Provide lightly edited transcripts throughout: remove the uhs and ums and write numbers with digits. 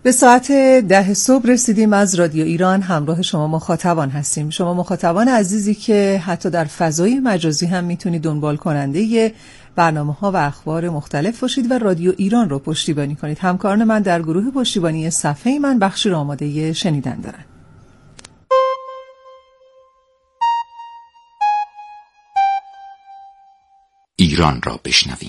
به ساعت 10 صبح رسیدیم. از رادیو ایران همراه شما مخاطبان هستیم. شما مخاطبان عزیزی که حتی در فضای مجازی هم میتونید دنبال کننده برنامه‌ها و اخبار مختلف باشید و رادیو ایران رو پشتیبانی کنید. همکاران من در گروه پشتیبانی صفحه من بخشی رو آماده شنیدن دارن. ایران را بشنویم.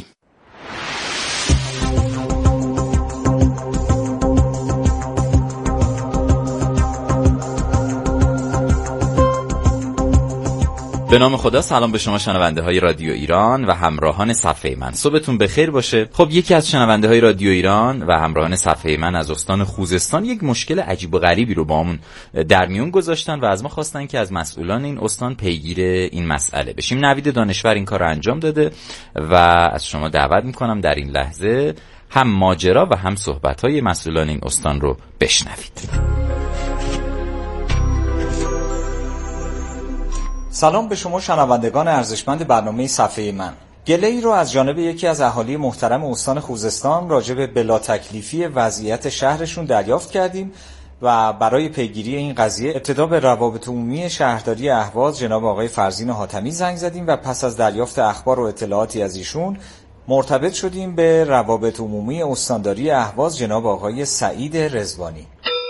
به نام خدا. سلام به شما شنونده های رادیو ایران و همراهان صفحه من. صبحتون بخیر باشه. خب یکی از شنونده های رادیو ایران و همراهان صفحه من از استان خوزستان یک مشکل عجیب و غریبی رو با همون در میون گذاشتن و از ما خواستن که از مسئولان این استان پیگیر این مسئله بشیم. نوید دانشور این کار رو انجام داده و از شما دعوت میکنم در این لحظه هم ماجرا و هم صحبت های مسئولان این استان رو بشنوید. سلام به شما شنوندگان ارزشمند برنامه صفحه من. گله‌ای رو از جانب یکی از اهالی محترم استان خوزستان راجع به بلا تکلیفی وضعیت شهرشون دریافت کردیم و برای پیگیری این قضیه ابتدا به روابط عمومی شهرداری اهواز جناب آقای فرزین حاتمی زنگ زدیم و پس از دریافت اخبار و اطلاعاتی از ایشون مرتبط شدیم به روابط عمومی استانداری اهواز جناب آقای سعید رضوانی.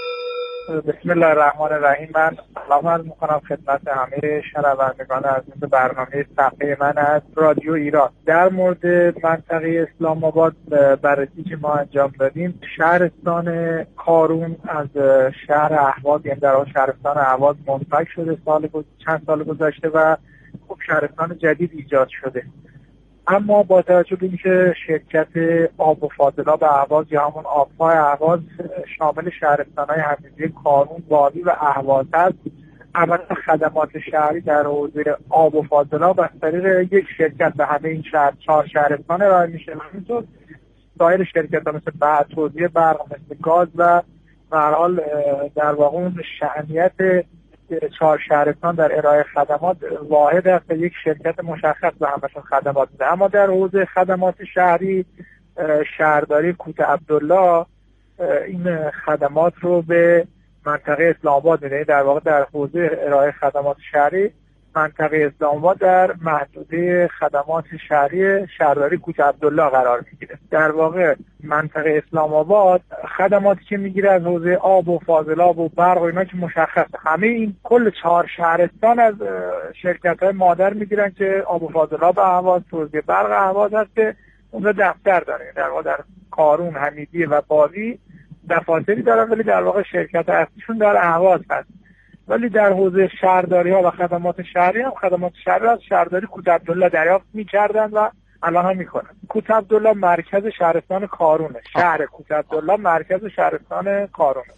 بسم الله الرحمن الرحیم. من سلام عرض می‌کنم خدمت همه شنوندگان عزیز برنامه صفحه من از رادیو ایران. در مورد منطقه اسلام آباد بررسی که ما انجام دادیم، شهرستان کارون از شهر اهواز، یعنی در واقع شهرستان اهواز منفک شده چند سال گذشته و خب شهرستان جدید ایجاد شده. اما با توجه به اینکه شرکت آب و فاضلاب اهواز یا همون آب‌های اهواز شامل شهرستان‌های همیزی کارون، والی و اهواز است، عملا خدمات شهری در حوزه آب و فاضلاب از طریق یک شرکت به همه این چهار شهرستان ارائه میشه. همینطور سایر شرکت‌ها مثل توزیع برق، مثل گاز و به هر حال در واقع اون شأنیت چهار شهرستان در ارائه خدمات واحد است که یک شرکت مشخص به همشون خدمات میده. اما در حوزه خدمات شهری، شهرداری کوت عبدالله این خدمات رو به منطقه اسلام آباد میده. در واقع در حوزه ارائه خدمات شهری منطقه اسلام آباد در محدوده خدمات شهری شهرداری کوت عبدالله قرار میگیره. در واقع منطقه اسلام آباد خدماتی که میگیره از حوزه آب و فاضلاب و برق و اینا که مشخصه، همه این کل چهار شهرستان از شرکت‌های مادر میگیرن که آب و فاضلاب اهواز، توزیع برق اهواز هست که اونجا دفتر داره. در واقع در کارون، حمیدیه و باوی دفاتری دارن، ولی در واقع شرکت اصلیشون در اهواز هست. ولی در حوزه شهرداری ها و خدمات شهری هم خدمات شهری از شهرداری کوت عبدالله دریافت می‌کردن و الان هم میکنن. کوت عبدالله مرکز شهرستان کارونه. شهر کوت عبدالله مرکز شهرستان کارونه.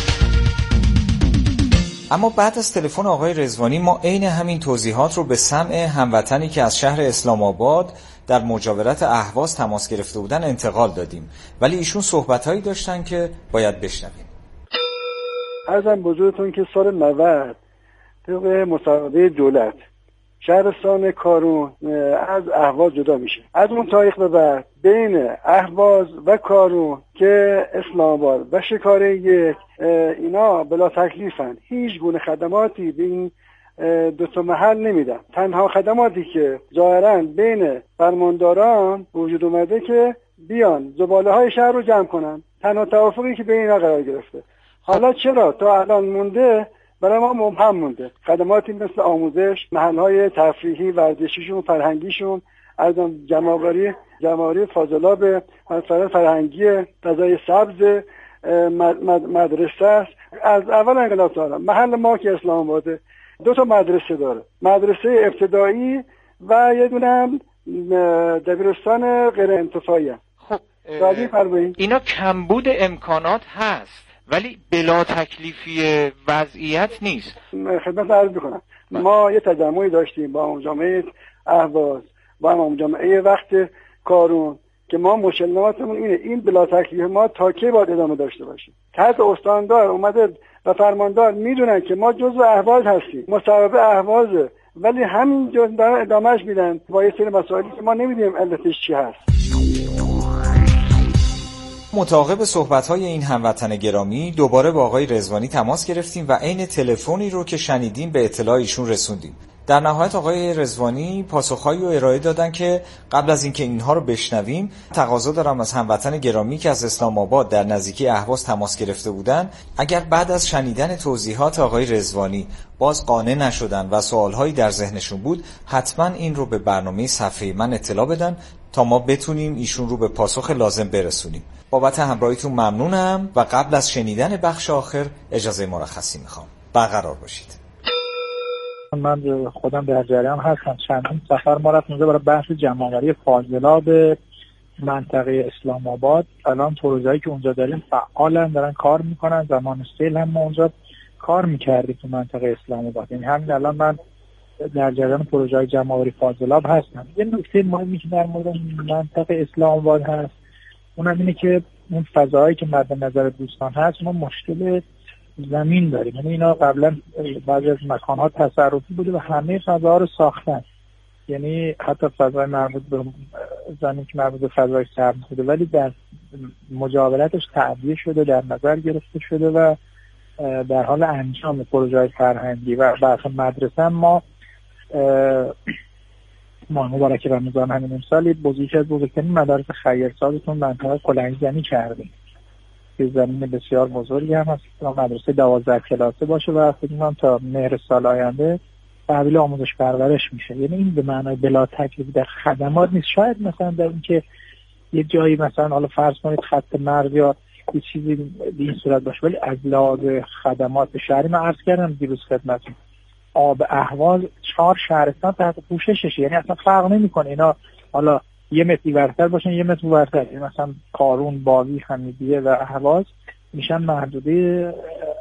اما بعد از تلفن آقای رضوانی ما عین همین توضیحات رو به سمع هموطنی که از شهر اسلام آباد در مجاورت اهواز تماس گرفته بودن انتقال دادیم، ولی ایشون صحبت‌هایی داشتن که باید بشنویم. عرضم بزرگتون که سال 90 طبق مصوبه دولت شهرستان کارون از اهواز جدا میشه. از اون تاریخ به بعد بین اهواز و کارون که اسلام آباد و شکاره یک اینا بلا تکلیفن، هیچ گونه خدماتی به این دو تا محل نمیدن. تنها خدماتی که ظاهرا بین فرمانداران وجود اومده که بیان زباله های شهر رو جمع کنن، تنها توافقی که بین اینا قرار گرفته. حالا چرا تا الان مونده؟ برای ما مبهم مونده. خدماتی مثل آموزش، محل‌های تفریحی، ورزشیشون، فرهنگیشون، از جمع‌آوری فاضلاب، مسائل فرهنگی، فضای سبز، مدرسه است. از اول انقلاب تا الان محل ما که اسلام آباده 2 تا مدرسه داره، مدرسه ابتدایی و یه دونه هم دبیرستان غیر انتفاعی. خب اینا کمبود امکانات هست ولی بلا تکلیفی وضعیت نیست. خدمت عرض میکنم ما یه تجمعی داشتیم با امام جامعه اهواز، با امام جامعه وقت کارون که ما مشکلاتمون اینه، این بلا تکلیف ما تا کی باید ادامه داشته باشیم. تحت استاندار اومده و فرماندار میدونن که ما جزء اهواز هستیم، مصوبه اهوازه، ولی همین جزء دارن ادامهش میدن با یه سری مسائلی که ما نمیدونیم علتش چی هست. متعاقب صحبت‌های این هموطن گرامی دوباره با آقای رضوانی تماس گرفتیم و عین تلفنی رو که شنیدیم به اطلاع ایشون رسوندیم. در نهایت آقای رضوانی پاسخهایی رو ارائه دادن که قبل از اینکه اینها رو بشنویم تقاضا دارم از هموطن گرامی که از اسلام آباد در نزدیکی اهواز تماس گرفته بودن، اگر بعد از شنیدن توضیحات آقای رضوانی باز قانع نشدن و سوالهایی در ذهنشون بود، حتما این رو به برنامه صفحه من اطلاع بدن تا ما بتونیم ایشون رو به پاسخ لازم برسونیم. بابت همراهیتون ممنونم و قبل از شنیدن بخش آخر اجازه مرخصی میخوام. برقرار باشید. من خودم در جریان هستم. چندین سفر ما رفتیم برای بحث جمع‌آوری فاضلاب منطقه اسلام آباد. الان پروژه‌ای که اونجا داریم فعالن، دارن کار میکنن. زمان سیل هم ما اونجا کار میکردیم تو منطقه اسلام آباد. یعنی همین الان من در جریان پروژه‌های جمع‌آوری فاضلاب هستم. یه نکته مهمی که در مورد منطقه اسلام آباد هست اونم اینه که اون فضاهایی که مد نظر دوستان هست ما مشکل زمین داریم. یعنی اینا قبلا بعضی از مکان‌ها تصرفی بوده و همه فضاها رو ساختن. یعنی حتی فضای مربوط به زمین که مربوط به فضای سبز بوده ولی در مجاورتش تعبیه شده، در نظر گرفته شده و در حال انجام پروژه‌های فرهنگی و بحث مدرسه ما مبارک رمضان همین امسال یکی از بزرگترین مدارس خیرسازتون منطقه کلنگزنی کردیم که زمین بسیار بزرگی هم هست. مدرسه 12 کلاسه باشه و فکر می‌کنم تا مهر سال آینده تحویل آموزش پرورش میشه. یعنی این به معنای بلا تکلیف در خدمات نیست. شاید مثلا در اینکه یه جایی مثلا حالا فرض کنید خط مرز یا یه چیزی به این صورت باشه، ولی از لحاظ خدمات شهری من عرض کردم دیروز خدمتتون آب اهواز 4 شهرستان تحت پوشششه. یعنی اصلا فرق نمیکنه اینا حالا یه متری ورتر باشن یه متر ورتر، یعنی مثلا کارون، باوی، حمیدیه و اهواز میشن محدوده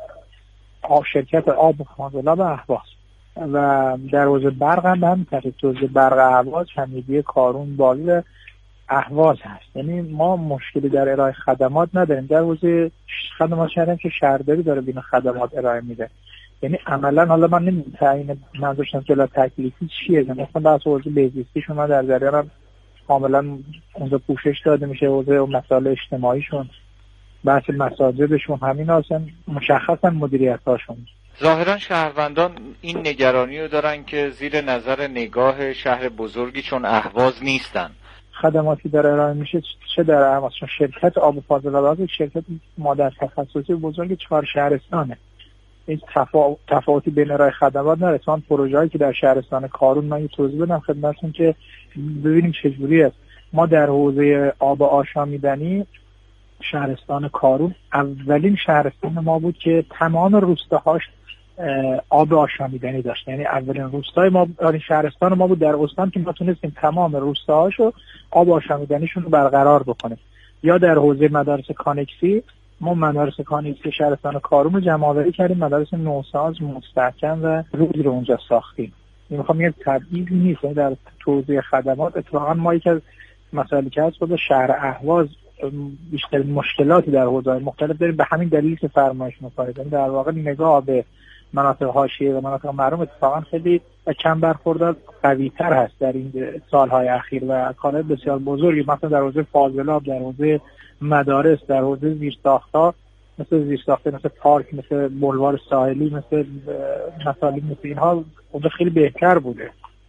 شرکت آب فاضلاب اهواز. و در حوزه برق هم به همین ترتیب، تو حوزه برق اهواز حمیدیه، کارون، باوی و اهواز هست. یعنی ما مشکلی در ارائه خدمات نداریم. در حوزه خدمات شهری که شهرداری داره بین خدمات ارائه میده. یعنی عملا حالا من نمی‌تونم منظورم جلا تکلیفی چیه، مثلا بحث حوزه بهزیستی شما در جریانم کاملا اونجا پوشش داده میشه. حوزه و مسائل اجتماعیشون، بحث مساجدشون، همین اصلا مشخصا مدیریتاشون. ظاهرا شهروندان این نگرانی رو دارن که زیر نظر نگاه شهر بزرگی چون اهواز نیستن خدماتی در ارائه میشه، چه در اهواز چون شرکت آب فاضلاب شرکت مادر تخصصی بزرگ 4 شهرستانه. این تفاوتی بین ارائه خدمات نداره. مثلا پروژه‌ای که در شهرستان کارون من یه توضیح بدم خدمتتون که ببینیم چجوری است. ما در حوزه آب آشامیدنی شهرستان کارون اولین شهرستان ما بود که تمام روستاهاش آب آشامیدنی داشت. یعنی اولین روستای ما شهرستان ما بود در استان که ما تونستیم تمام روستاهاشو آب آشامیدنیشون رو برقرار بکنیم. یا در حوزه مدارس کانکسی ما مدارس کانکسی شهرستان کارون رو جمع‌آوری کردیم، مدارس نوساز مستحکم و روزی رو اونجا ساختیم. این میخوام یه تبعیضی نیست در توزیع خدمات. اتفاقا ما یک از مسائلی که هست خود شهر اهواز بیشتر مشکلاتی در حوزه‌های مختلف داریم به همین دلیل که فرمایش می‌کنید. در واقع نگاه به مناطق حاشیه و مناطق محروم اتفاقا خیلی کم برخوردار قوی‌تر هست در این سال‌های اخیر و کارهای بسیار بزرگی مثلا در حوزه فاضلاب، در حوزه مدارس، در حوزه زیرساخت‌ها مثل پارک، مثل بلوار ساحلی، مثل مسائل مثل اینها اونجا خیلی بهتر بوده.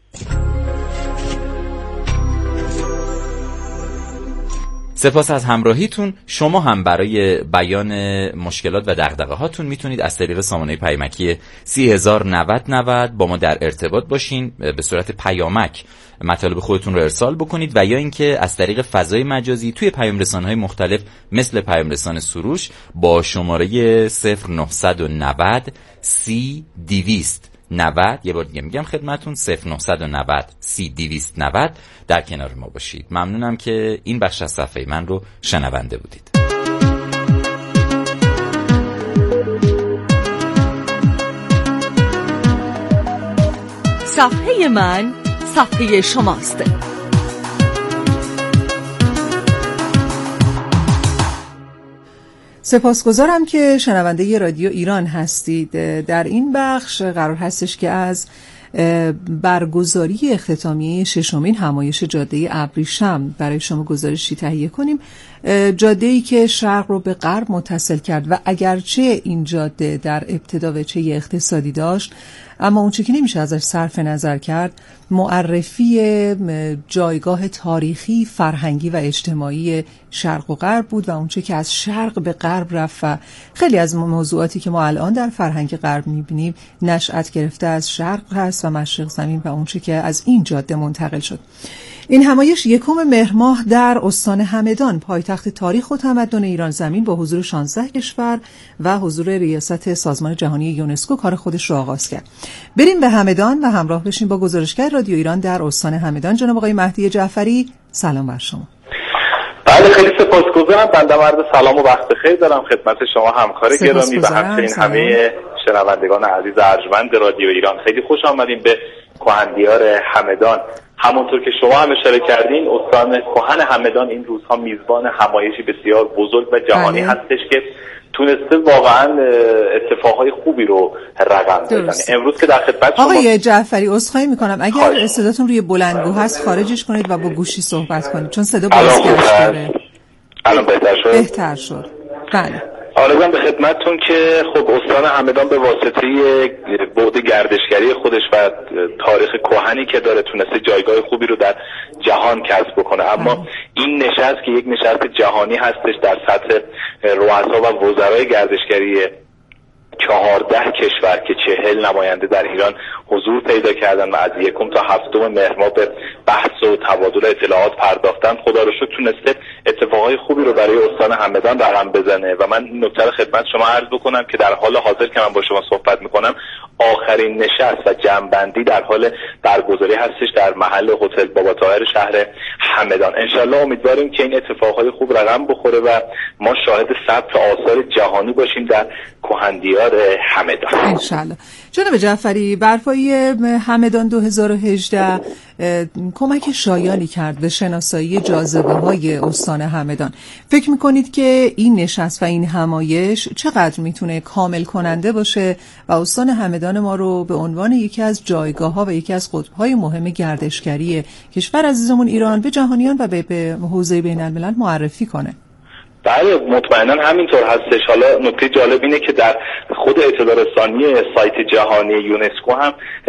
سپاس از همراهیتون. شما هم برای بیان مشکلات و دغدغه هاتون میتونید از طریق سامانه پیامکی 309090 با ما در ارتباط باشین، به صورت پیامک مطالب خودتون رو ارسال بکنید و یا اینکه از طریق فضای مجازی توی پیام رسانه‌های مختلف مثل پیام رسان سروش با شماره 0990 30 290 یه بار دیگه میگم خدمتون 0990 30 290 در کنار ما باشید. ممنونم که این بخش از صفحه من رو شنونده بودید. صفحه من صفحه شماست. سپاسگزارم که شنونده رادیو ایران هستید. در این بخش قرار هستش که از برگزاری اختتامیه ششمین همایش جاده ابریشم برای شما گزارشی تهیه کنیم. جاده‌ای که شرق رو به غرب متصل کرد و اگرچه این جاده در ابتدا وجهه اقتصادی داشت، اما اون چیزی که نمیشه ازش صرف نظر کرد معرفی جایگاه تاریخی، فرهنگی و اجتماعی شرق و غرب بود و اون چیزی که از شرق به غرب رفت و خیلی از موضوعاتی که ما الان در فرهنگ غرب میبینیم نشأت گرفته از شرق هست و مشرق زمین و اون چیزی که از این جاده منتقل شد. این همایش 1 مهر ماه در استان همدان، پایتخت تاریخ و تمدن ایران زمین، با حضور 16 کشور و حضور ریاست سازمان جهانی یونسکو کار خودش رو آغاز کرد. بریم به همدان و همراه بشیم با گزارشگر رادیو ایران در استان همدان، جناب آقای مهدی جعفری. سلام بر شما. بله، خیلی سپاسگزارم. بنده عرض سلام و وقت خیر دارم خدمت شما همکار گرامی و همچنین همه شنوندگان عزیز ارجمند رادیو ایران. خیلی خوش آمدیم به کهن‌دیار همدان. همونطور که شما هم اشاره کردین، استان کهن همدان این روزها میزبان همایشی بسیار بزرگ و جهانی هستش که تونسته واقعا اتفاقهای خوبی رو رقم بزنه. امروز که در خدمت شما آقای جعفری عذرخواهی میکنم اگر صداتون روی بلندگو هست خارجش کنید و با گوشی صحبت کنید چون صدا بازگشت داره. الان بهتر شد. بله. آرزوام به خدمتتون که خب استان همدان به واسطه بعد گردشگری خودش و تاریخ کهنی که داره تونسته جایگاه خوبی رو در جهان کسب بکنه، اما این نشست که یک نشست جهانی هستش در سطح رؤسا و وزرای گردشگری 14 کشور که 40 نماینده در ایران حضور پیدا کردن و از 1 تا 7 مهر ماه به بحث و تبادل اطلاعات پرداختن، خدا رو شکر تونسته اتفاقای خوبی رو برای استان همدان رقم بزنه. و من نکته خدمت شما عرض بکنم که در حال حاضر که من با شما صحبت میکنم آخرین نشست و جمع‌بندی در حال برگزاری هستش در محل هتل بابا طاهر شهر همدان. انشالله امیدواریم که این اتفاقهای خوب رقم بخوره و ما شاهد ثبت آثار جهانی باشیم در کهن‌دیار همدان. انشالله. جناب جعفری، برپایی همدان 2018 کمک شایانی کرد به شناسایی جاذبه‌های استان همدان. فکر می‌کنید که این نشست و این همایش چقدر میتونه کامل کننده باشه و استان همدان ما رو به عنوان یکی از جایگاه‌ها و یکی از قطب‌های مهم گردشگری کشور عزیزمون ایران به جهانیان و به حوزه بین‌الملل معرفی کنه؟ بله، مطمئنا همینطور هستش. حالا نکته جالب اینه که در خود اطلاع رسانی سایت جهانی یونسکو هم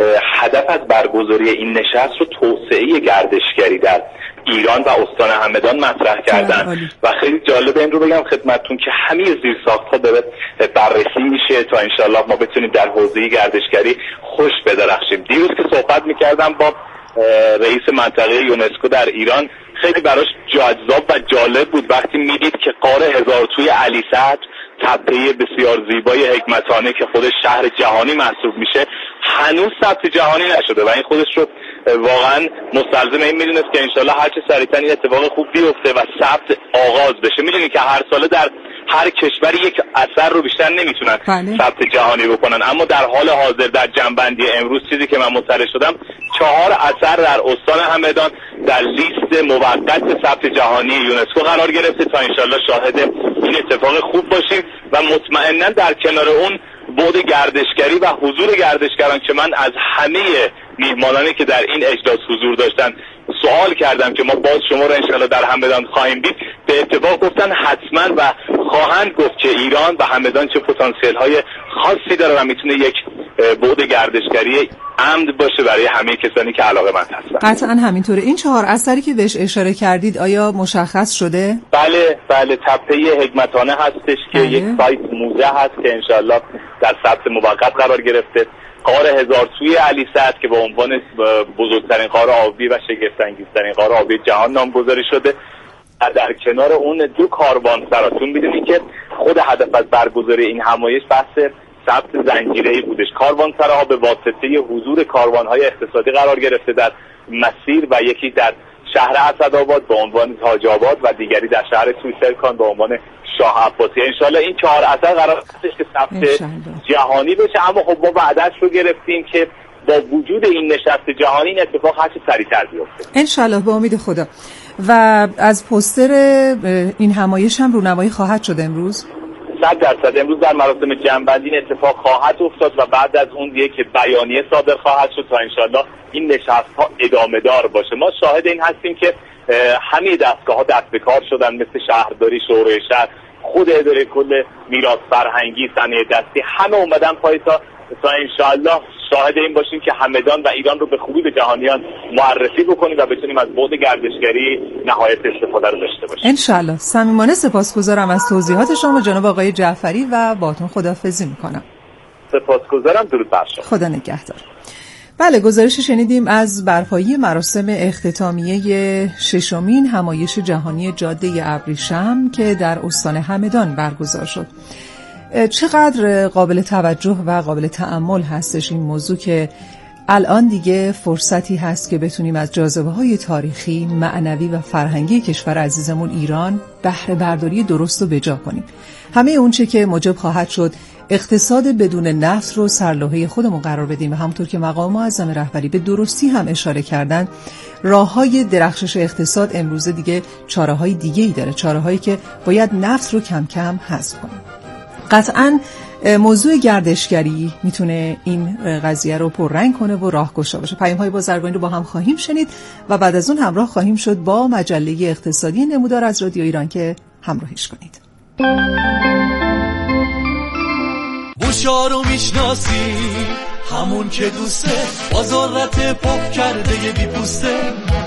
هدف از برگزاری این نشست رو توسعه گردشگری در ایران و استان همدان مطرح کردن و خیلی جالب این رو بگم خدمتتون که همه زیرساخت‌ها داره بررسی میشه تا انشالله ما بتونیم در حوزه گردشگری خوش بدرخشیم. دیروز که صحبت میکردم با رئیس منطقه یونسکو در ایران، خیلی براش جذاب و جالب بود وقتی میدید که غار هزار توی علی صدر، تپه بسیار زیبای حکمتانه که خودش شهر جهانی محسوب میشه، هنوز ثبت جهانی نشده و این خودش رو واقعا مستلزم این میدونست که انشالله هر چه سریعتر این اتفاق خوب بیفته و ثبت آغاز بشه. میدونید که هر ساله در هر کشوری یک اثر رو بیشتر نمیتونن ثبت جهانی بکنن، اما در حال حاضر در جنبندی امروز چیزی که من مطلع شدم 4 اثر در استان همدان در لیست موقت ثبت جهانی یونسکو قرار گرفته تا انشالله شاهد این اتفاق خوب باشیم و مطمئنا در کنار اون بعد گردشگری و حضور گردشگران که من از همه میهمانانی که در این اجلاس حضور داشتن سوال کردم که ما باز شما رو انشالله در همدان خواهیم دید، به اتفاق گفتن حتما و خواهند گفت که ایران و همدان چه پتانسیل های خاصی داره و میتونه یک بعد گردشگری عمد باشه برای همه کسانی که علاقه‌مند هستن. قطعا همینطوره. این 4 اثری که بهش اشاره کردید آیا مشخص شده؟ بله، تپه حکمتانه هستش که یک سایت موزه هست که انشالله در ثبت موقت قرار گرفته. غار هزار توی علی صدر که به عنوان بزرگترین غار آبی و شگفت‌انگیزترین غار آبی جهان نامگذاری شده. در کنار اون 2 کاروانسراتون می‌دونید که خود هدف از برگزاری این همایش بحث ثبت زنجیره‌ای بودش. کاروانسراها به واسطه حضور کاروان‌های اقتصادی قرار گرفته در مسیر و یکی در شهر اسدآباد به عنوان تاج آباد و دیگری در شهر سویسرکان به عنوان شاه عباسی. انشالله این 4 اثر قرار هستش که ثبت جهانی بشه، اما خب ما وعده‌اش رو گرفتیم که با وجود این نشست جهانی این اتفاق هرچه سریع‌تر بیفته. انشالله به امید خدا. و از پوستر این همایش هم رونمایی خواهد شد امروز؟ 100% امروز در مراسم جمع‌بندی این اتفاق خواهد افتاد و بعد از اون یک بیانیه صادر خواهد شد تا انشالله این نشست‌ها ادامه دار باشه. ما شاهد این هستیم که همه دستگاه‌ها دست به کار شدن، مثل شهرداری، شورای شهر، خود اداره کل میراث فرهنگی، صنایع دستی، همه اومدن پای تا انشالله شاهد این باشیم که همدان و ایران رو به خوبی به جهانیان معرفی بکنیم و بتونیم از بعد گردشگری نهایت استفاده رو داشته باشیم انشالله. صمیمانه سپاسگزارم از توضیحات شما جناب آقای جعفری و باهاتون خداحافظی میکنم. سپاسگزارم. درود بر شما. خدا نگهدار. بله، گزارش شنیدیم از برپایی مراسم اختتامیه ششمین همایش جهانی جاده ابریشم که در استان همدان برگزار شد. چقدر قابل توجه و قابل تأمل هستش این موضوع که الان دیگه فرصتی هست که بتونیم از جاذبه‌های تاریخی، معنوی و فرهنگی کشور عزیزمون ایران بهره برداری درست و بجا کنیم. همه اون چه که موجب خواهد شد اقتصاد بدون نفت رو سرلوحه خودمون قرار بدیم و همونطور که مقام معظم رهبری به درستی هم اشاره کردن، راه‌های درخشش اقتصاد امروزه دیگه چاره‌های دیگه‌ای داره، چاره‌هایی که باید نفت رو کم کم حذف کنیم. قطعاً موضوع گردشگری میتونه این قضیه رو پررنگ کنه و راهگشا باشه. پیام‌های بازرگانی رو با هم خواهیم شنید و بعد از اون همراه خواهیم شد با مجله اقتصادی نمودار از رادیو ایران که همراهیش کنید. بوشا رو میشناسی، همون که دوسته، بازارت پاپ کرده یه بی پوسته.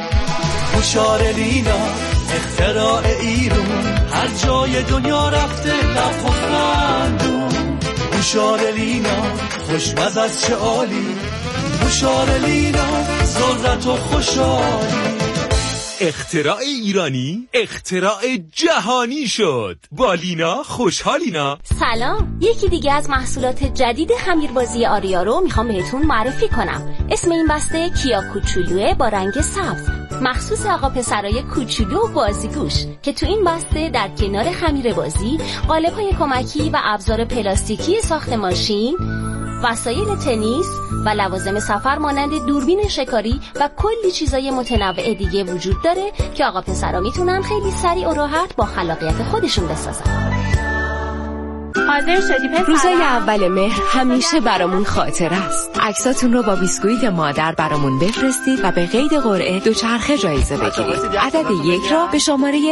بوشار لینا اختراع ایرون، هر جای دنیا رفته لب و خندون. بوشار لینا خوشمزه از چه عالی، بوشار لینا ذرت و خوشحالی. اختراع ایرانی اختراع جهانی شد. با لینا خوشحالینا. سلام، یکی دیگه از محصولات جدید خمیربازی آریا رو میخوام بهتون معرفی کنم. اسم این بسته کیا کوچولوه با رنگ سبز، مخصوص آقا پسرای کوچولو و بازیگوش که تو این بسته در کنار خمیر بازی، قالب‌های کمکی و ابزار پلاستیکی ساخت ماشین، وسایل تنیس و لوازم سفر مانند دوربین شکاری و کلی چیزای متنوع دیگه وجود داره که آقا پسرا میتونن خیلی سریع و راحت با خلاقیت خودشون بسازن. حاضر شدی پسر؟ روزای اول مهر همیشه برامون خاطر است. عکساتون رو با بیسکویت مادر برامون بفرستید و به قید قرعه دوچرخه جایزه بگیرید. عدد 1 را به شماره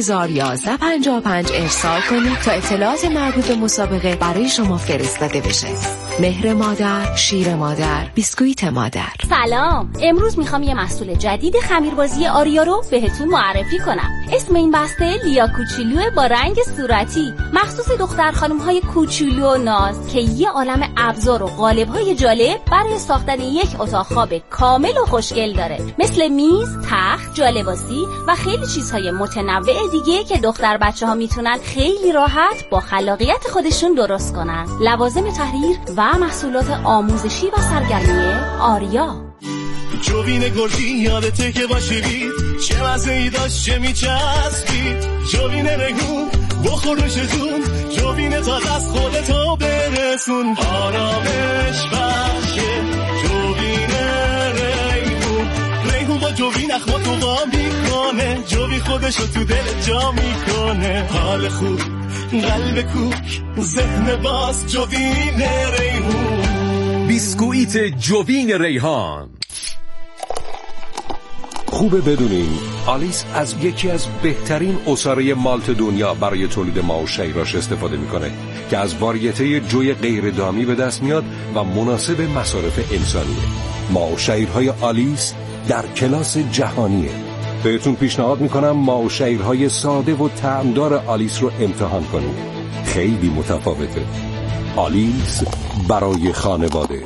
301155 ارسال کنید تا اطلاعات مربوط به مسابقه برای شما فرستاده بشه. مهر مادر، شیر مادر، بیسکویت مادر. سلام، امروز میخوام یه محصول جدید خمیربازی آریا رو بهتون معرفی کنم. اسم این بسته لیا کوچولو با رنگ صورتی، مخصوص دختر خانم‌های کوچولو و ناز که یه عالم ابزار و قالب‌های جالب برای ساختن یک اتاق خواب کامل و خوشگل داره، مثل میز، تخت، جالباسی و خیلی چیزهای متنوع دیگه که دختر بچه‌ها میتونن خیلی راحت با خلاقیت خودشون درست کنن. لوازم تحریر و محصولات آموزشی و سرگرمی آریا. جوین گرجی یادته که باشیدی، چه مزه‌ای داشت چه میچسبی. جوین ریحون بخور نوش جون، جوین تا دست خودتو برسون. آرامش بخشه جوین ریحون، ریحون با جوین اخماتو با میکنه، جوین خودشو تو دل جا میکنه. حال خوب، قلب کوک، ذهن باز، جوین ریحون. بیسکویت جوین ریحان. خوبه بدونین آلیس از یکی از بهترین عصاره مالت دنیا برای تولید ماه و شیراش استفاده میکنه که از واریته جوی غیر دامی به دست میاد و مناسب مصارف انسانیه. ماه و شیرهای آلیس در کلاس جهانیه. بهتون پیشنهاد میکنم ماه و شیرهای ساده و طعمدار آلیس رو امتحان کنید. خیلی متفاوته. آلیس برای خانواده.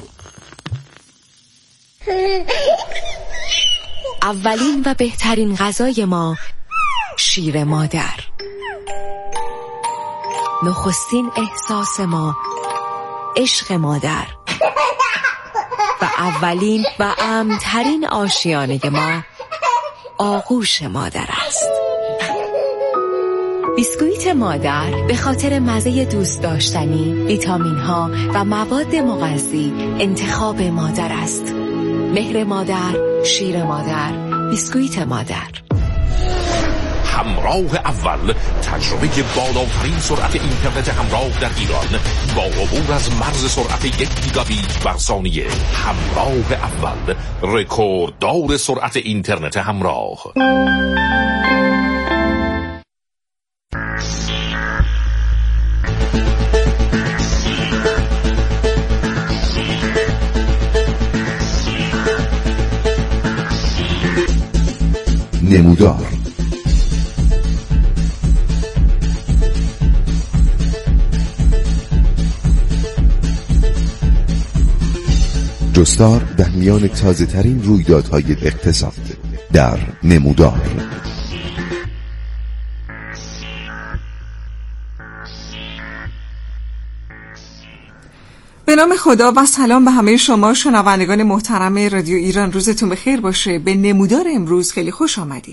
اولین و بهترین غذای ما شیر مادر. نخستین احساس ما عشق مادر و اولین و امن‌ترین آشیانه ما آغوش مادر است. بیسکویت مادر به خاطر مزه دوست داشتنی، ویتامین ها و مواد مغذی انتخاب مادر است. مهر مادر، شیر مادر، بیسکویت مادر. همراه اول، تجربه بالاترین سرعت اینترنت همراه در ایران با عبور از مرز سرعت 1 گیگابیت بر ثانیه. همراه اول، رکورددار سرعت اینترنت همراه. نمودار جستار در میان تازه ترین رویدادهای اقتصاد در نمودار. به نام خدا و سلام به همه شما شنوندگان محترم رادیو ایران. روزتون بخیر باشه. به نمودار امروز خیلی خوش آمدید.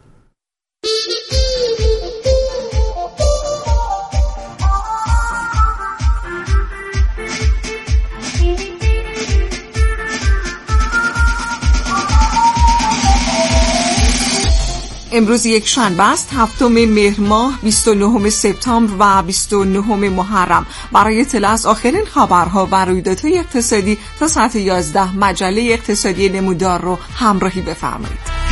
امروز یک شنبه است، 7 مهر ماه، 29 سپتامبر و 29 محرم. برای اطلاع از آخرین خبرها و رویدادهای اقتصادی تا ساعت 11 مجله اقتصادی نمودار رو همراهی بفرمایید.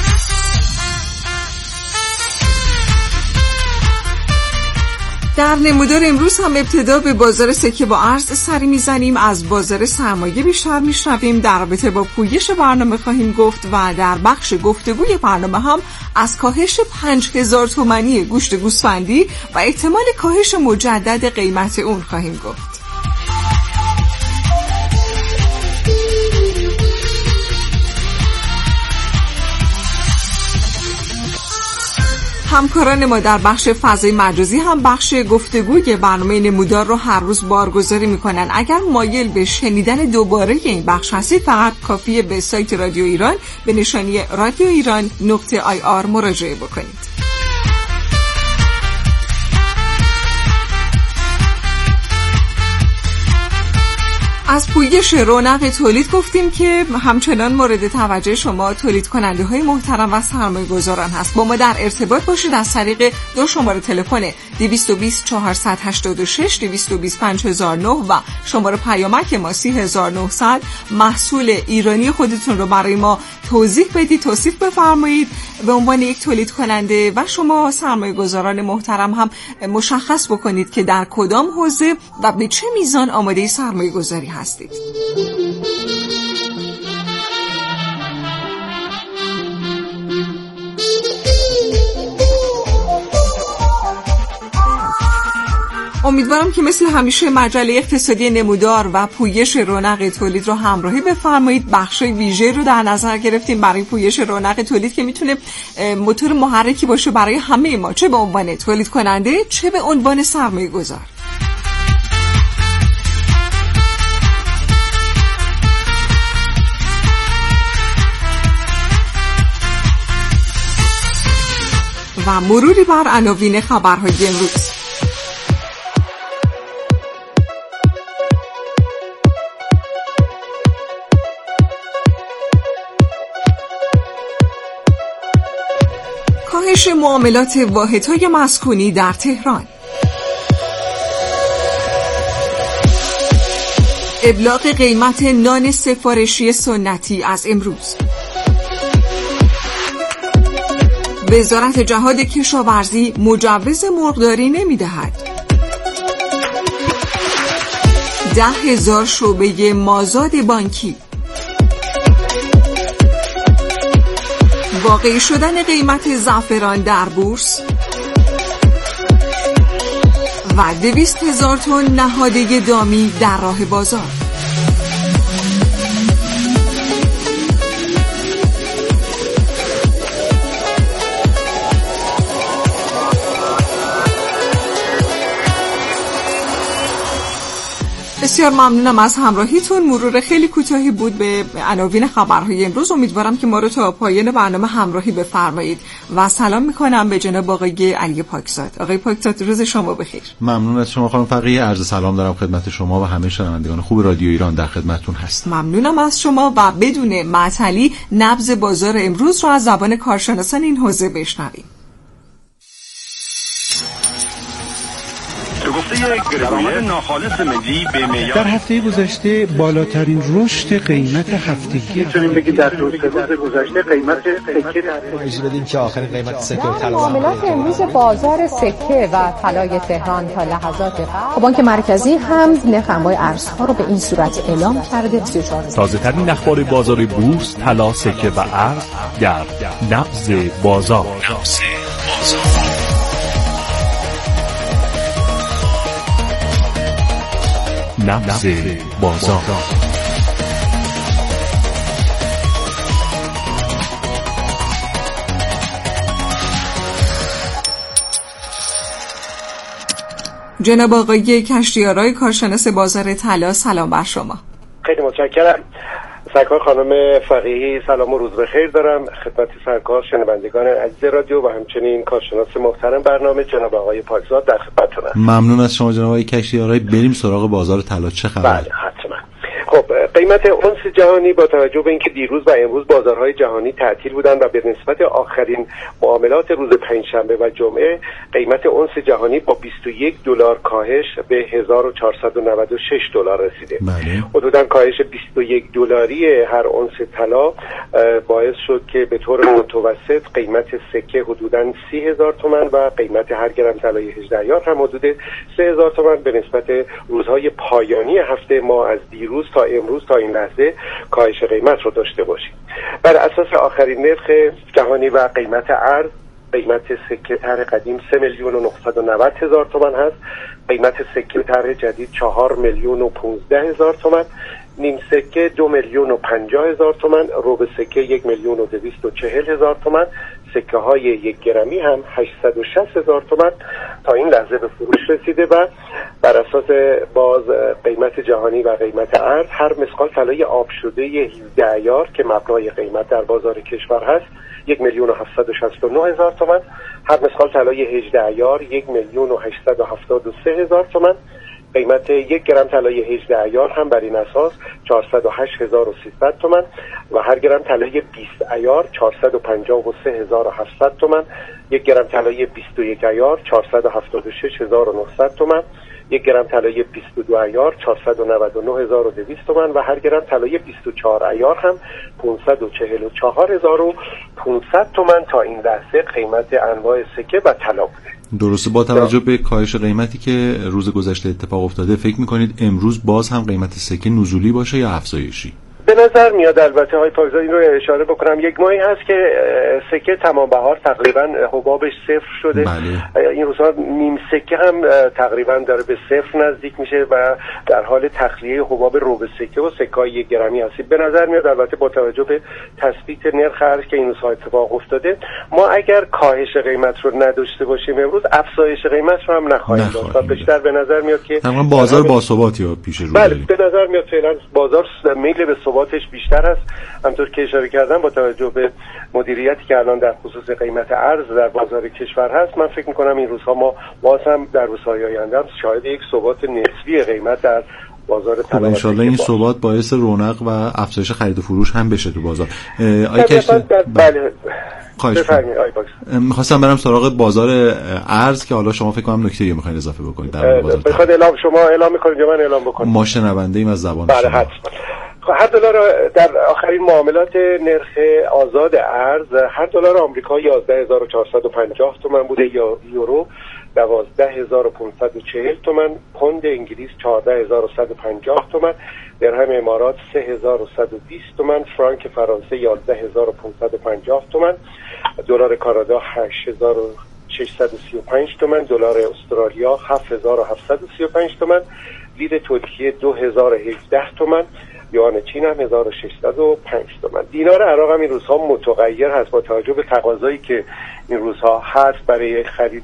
در نمودار امروز هم ابتدا به بازار سکه با ارز سری میزنیم. از بازار سرمایه بیشتر میشنویم. در رابطه با پویش برنامه خواهیم گفت و در بخش گفتگوی برنامه هم از کاهش 5000 تومانی گوشت گوسفندی و احتمال کاهش مجدد قیمت اون خواهیم گفت. همکاران ما در بخش فضای مجازی هم بخش گفتگوی برنامه نمودار رو هر روز بارگذاری میکنن. اگر مایل به شنیدن دوباره این بخش هستید فقط کافیه به سایت رادیو ایران به نشانی radioiran.ir مراجعه بکنید. از پویش رونق تولید گفتیم که همچنان مورد توجه شما تولید کننده های محترم و سرمایه گذاران هست. با ما در ارتباط باشید از طریق دو شماره تلفن 220 486 220 5009 و شماره پیامک ما 3900. محصول ایرانی خودتون رو برای ما توضیح بدید، توصیف بفرمایید به عنوان یک تولید کننده و شما سرمایه گذاران محترم هم مشخص بکنید که در کدام حوزه و به چه میزان آماده سرمایه گذاری هستید. امیدوارم که مثل همیشه مجله اقتصادی نمودار و پویش رونق تولید رو همراهی بفرمایید. بخشای ویژه رو در نظر گرفتیم برای پویش رونق تولید که میتونه موتور محرکی باشه برای همه ما، چه به عنوان تولید کننده چه به عنوان سرمایه گذار. و مروری بر عناوین خبرهای امروز. کاهش معاملات واحدهای مسکونی در تهران. ابلاغ قیمت نان سفارشی سنتی از امروز. وزارت جهاد کشاورزی مجوز مرغداری نمی‌دهد. 10,000 شعبه مازاد بانکی. واقعی شدن قیمت زعفران در بورس و 200,000 تن نهاده دامی در راه بازار. بسیار ممنونم از همراهیتون. مرور خیلی کوتاهی بود به عناوین خبرهای امروز. امیدوارم که ما رو تا پایان برنامه همراهی بفرمایید و سلام میکنم به جناب آقای علی پاکزاد. آقای پاکزاد روز شما بخیر. ممنون از شما خانم فقیه. عرض سلام دارم خدمت شما و همه شنوندگان خوب رادیو ایران. در خدمتتون هستم. ممنونم از شما و بدون معطلی نبض بازار امروز رو از زبان کارشناسان این حوزه بشنویم. هسته درآمد ناخالص ملی به معیار در هفته گذشته بالاترین رشد قیمت هفتگی میتونیم بگید در روز گذشته قیمت سکه اجازه بدیم که آخرین قیمت سکه و طلا معاملات امروز بازار سکه و طلای تهران تا لحظات قبل بانک مرکزی هم نرخ انواع ارزها رو به این صورت اعلام کرده. 34 تازه‌ترین اخبار بازار بورس، طلا، سکه و ارز در نبض بازار. نبض بازار. جناب آقای کشتیارای کارشناس بازار طلا، سلام بر شما. خیلی متشکرم. سرکار خانم فقیهی، سلام و روز بخیر دارم خدمت سرکار، شنوندگان عزیز رادیو و همچنین کارشناس محترم برنامه جناب آقای پاکزاد در خدمتتونم. ممنون از شما جناب آقای کشتیارای. بریم سراغ بازار طلا، چه خبر؟ بله حتما. خب قیمت اونس جهانی با توجه به اینکه دیروز و امروز بازارهای جهانی تعطیل بودند و به نسبت آخرین معاملات روز پنجشنبه و جمعه قیمت اونس جهانی با $21 کاهش به $1496 رسیده. حدوداً کاهش $21 هر اونس طلا باعث شد که به طور متوسط قیمت سکه حدوداً 30,000 تومان و قیمت هر گرم طلای 18 عیار هم حدود 3,000 تومان به نسبت روزهای پایانی هفته ما از دیروز تا امروز تا این لحظه کاهش قیمت رو داشته باشیم. بر اساس آخرین نرخ جهانی و قیمت ارز، قیمت سکه طرح قدیم 3,990,000 تومان هست، قیمت سکه طرح جدید 4,015,000 تومان، نیم سکه 2,050,000 تومان، ربع سکه 1,240,000 تومان، سکه های 1 گرمی هم 860,000 تومان تا این لحظه به فروش رسیده و بر اساس باز قیمت جهانی و قیمت ارز، هر مسقال طلای آب شده 17 عیار که مبنای قیمت در بازار کشور هست 1,769,000 تومان، هر مسقال طلای 18 عیار 1,873,000 تومان، قیمت 1 گرم طلای 18 عیار هم بر این اساس 408,300 تومان و هر گرم طلای 20 عیار 453,700 تومان، 1 گرم طلای 21 عیار 476,900 تومان، 1 گرم طلای 22 عیار 499,200 تومان و هر گرم طلای 24 عیار هم 544,500 تومان تا این لحظه قیمت انواع سکه و طلا بوده. درسته. با توجه به کاهش قیمتی که روز گذشته اتفاق افتاده، فکر می‌کنید امروز باز هم قیمت سکه نزولی باشه یا افزایشی؟ به نظر میاد البته های پاکزاد این رو اشاره بکنم، یک ماهی هست که سکه تمام بهار تقریبا حبابش صفر شده. این روزها نیم سکه هم تقریبا داره به صفر نزدیک میشه و در حال تخلیه حباب ربع سکه و سکه‌های 1 گرمی هست. به نظر میاد البته با توجه به تثبیت نرخ ارز که این روزها اتفاق افتاده، ما اگر کاهش قیمت رو نداشته باشیم امروز، افزایش قیمت رو هم نخواهیم داشت. بیشتر به نظر میاد که تقریبا بازار با ثباتی پیش رو بله به نظر میاد فعلا بازار میل به ثباتش بیشتر است. همونطور که اشاره کردم با توجه به مدیریتی که الان در خصوص قیمت ارز در بازار کشور هست، من فکر می‌کنم این روزها ما باز هم در روزهای آینده هم شاهد یک ثبات نسبی قیمت در بازار طلا ان شاء الله این ثبات باعث رونق و افزایش خرید و فروش هم بشه تو بازار. بله می‌خواستم برم سراغ بازار ارز که حالا شما فکر کنم نکته‌ای می‌خواید اضافه بکنید در بازار. بخواد شما اعلام می‌کنید یا من اعلام بکنم؟ ما شنونده‌ایم از زبان بله حتما. هر دلار در آخرین معاملات نرخ آزاد ارز، هر دلار آمریکا 11,450 تومان بوده، یا یورو 12,540 تومان، پوند انگلیس 14,150 تومان، درهم امارات 3,120 تومان، فرانک فرانسه 11,550 تومان، دلار کانادا 8,635 تومان، دلار استرالیا 7,735 تومان، لیر ترکیه 2,017 تومان، یوان چین هم 1,605 تومان. دینار عراق هم این روزها متغیر هست با توجه به تقاضایی که این روزها هست برای خرید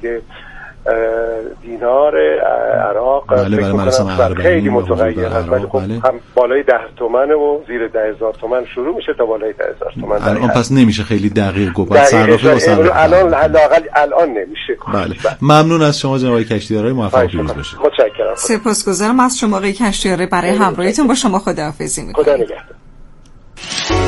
دینار عراق. خیلی متغیر هست، ولی خب هم بالای 10 تومن و زیر 10,000 تومان شروع میشه تا بالای 10,000 تومان. الان پس نمیشه خیلی دقیق گفت. صرافی الان نمیشه. بله. ممنون از شما جناب کشتیاری، موفق و پیروز باشید. متشکرم. سپاسگزارم از شما آقای کشتیاری برای همراهیتون. با شما خداحافظی می‌کنم. خدا نگهدار.